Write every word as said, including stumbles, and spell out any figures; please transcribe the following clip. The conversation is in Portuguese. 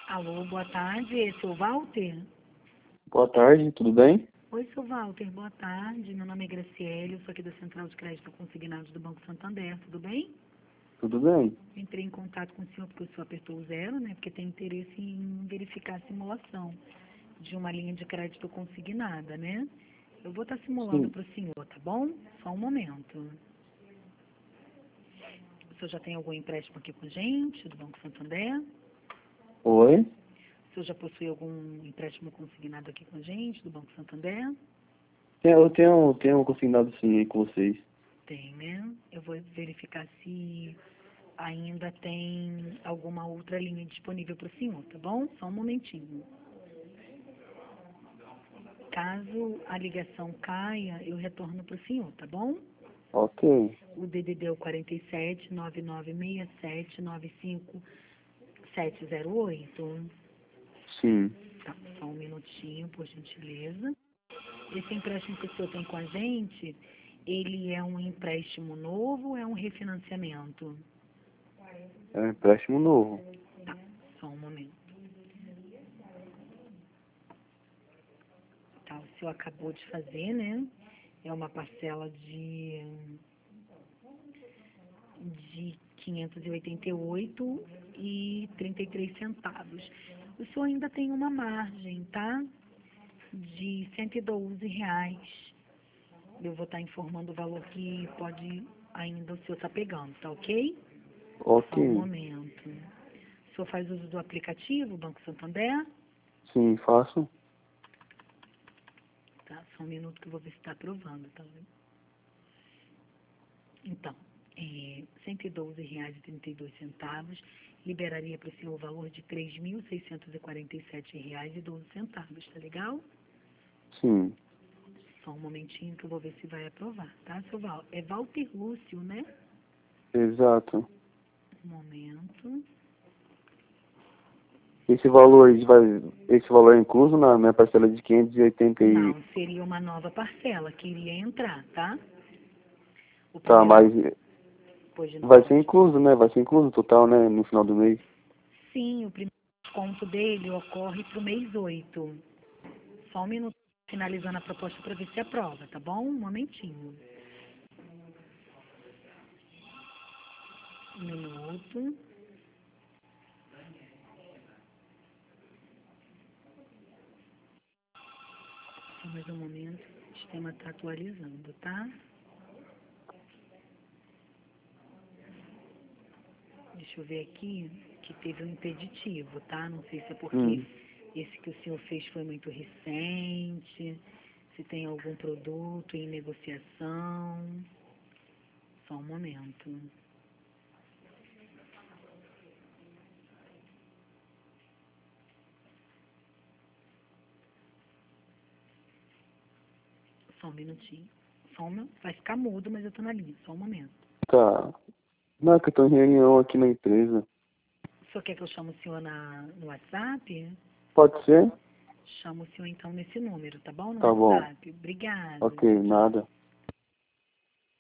Alô, boa tarde, esse é o Walter? Boa tarde, tudo bem? Oi, seu Walter, boa tarde. Meu nome é Graciele, eu sou aqui da Central de Crédito Consignados do Banco Santander, tudo bem? Tudo bem? Entrei em contato com o senhor porque o senhor apertou o zero, né? Porque tem interesse em verificar a simulação de uma linha de crédito consignada, né? Eu vou estar simulando Sim. para o senhor, tá bom? Só um momento. O senhor já tem algum empréstimo aqui com a gente, do Banco Santander? Oi? O senhor já possui algum empréstimo consignado aqui com a gente, do Banco Santander? Tem- Eu tenho, tenho consignado sim aí com vocês. Tem, né? Eu vou verificar se ainda tem alguma outra linha disponível para o senhor, tá bom? Só um momentinho. Caso a ligação caia, eu retorno para o senhor, tá bom? Ok. O D D D é o quarenta e sete, nove nove seis sete, nove cinco sete zero oito. Sim. Tá, só um minutinho, por gentileza. Esse empréstimo que o senhor tem com a gente, ele é um empréstimo novo ou é um refinanciamento? É um empréstimo novo. Tá, só um momento. Tá, o senhor acabou de fazer, né? É uma parcela de, de quinhentos e oitenta e oito e trinta e três centavos. O senhor ainda tem uma margem, tá? De cento e doze reais. Eu vou estar informando o valor que pode ainda o senhor estar pegando, tá ok? Só um Ok. momento. O senhor faz uso do aplicativo Banco Santander? Sim, faço. Tá, só um minuto que eu vou ver se está aprovando, tá? Então, é, cento e doze reais e trinta e dois centavos liberaria para o senhor o valor de três mil seiscentos e quarenta e sete reais e doze centavos, tá legal? Sim. Só um momentinho que eu vou ver se vai aprovar, tá, seu Val? É Walter Lúcio, né? Exato. Um momento. Esse valor, esse vai, esse valor é incluso na minha parcela de quinhentos e oitenta e... Não, seria uma nova parcela que iria entrar, tá? O Tá, primeiro, mas depois de novo, vai ser pode. incluso, né? Vai ser incluso o total, né? No final do mês. Sim, o primeiro desconto dele ocorre para o mês oito. Só um minuto finalizando a proposta para ver se aprova, tá bom? Um momentinho. Um minuto. Só mais um momento. O sistema está atualizando, tá? Deixa eu ver aqui que teve um impeditivo, tá? Não sei se é porque Hum. esse que o senhor fez foi muito recente, se tem algum produto em negociação. Só um momento. Só um minutinho. Só um, vai ficar mudo, mas eu tô na linha. Só um momento. Tá. Não, é que eu tô em reunião aqui na empresa. O senhor quer que eu chame o senhor na, no WhatsApp? Pode ser? Chamo o senhor então nesse número, tá bom? No Tá bom. WhatsApp. Obrigada. Ok, Tchau, tchau. nada.